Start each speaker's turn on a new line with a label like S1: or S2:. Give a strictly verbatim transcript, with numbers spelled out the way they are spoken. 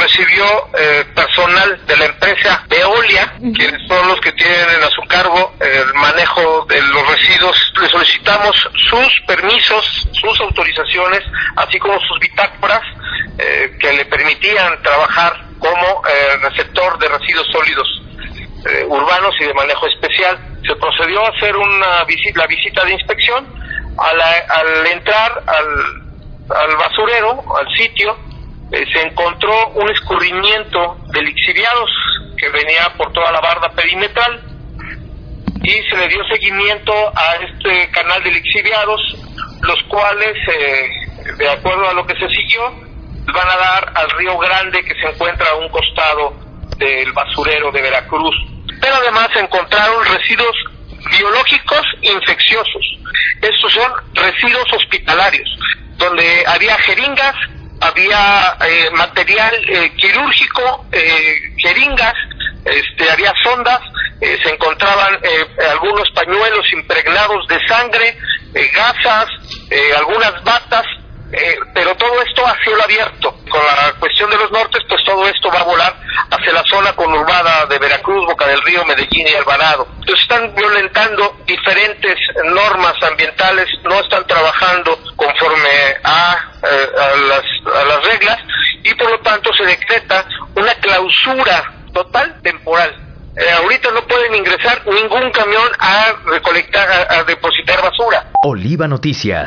S1: recibió eh, personal de la empresa Veolia, uh-huh. quienes son los que tienen a su cargo el manejo de los residuos. Le solicitamos sus permisos, sus autorizaciones, así como sus bitácoras eh, que le permitían trabajar como eh, receptor de residuos sólidos eh, urbanos y de manejo especial. Se procedió a hacer una visita, la visita de inspección. A la, al entrar al, al basurero, al sitio, eh, se encontró un escurrimiento de lixiviados que venía por toda la barda perimetral y se le dio seguimiento a este canal de lixiviados, los cuales, eh, de acuerdo a lo que se siguió, van a dar al Río Grande, que se encuentra a un costado del basurero de Veracruz. Pero además se encontraron residuos biológicos infecciosos. Estos son residuos hospitalarios, donde había jeringas, había eh, material eh, quirúrgico, eh, jeringas, este, había sondas, eh, se encontraban eh, algunos pañuelos impregnados de sangre, eh, gasas, eh, algunas batas, eh, pero todo esto a cielo abierto. Con la cuestión de los nortes, pues todo esto va a volar hacia la zona conurbada de Veracruz, Boca del Río, Medellín y Alvarado. Entonces están violentando diferentes normas ambientales, no están trabajando conforme a, eh, a, las, a las reglas, y por lo tanto se decreta una clausura total temporal. Eh, ahorita no pueden ingresar ningún camión a recolectar, a, a depositar basura.
S2: Oliva Noticias.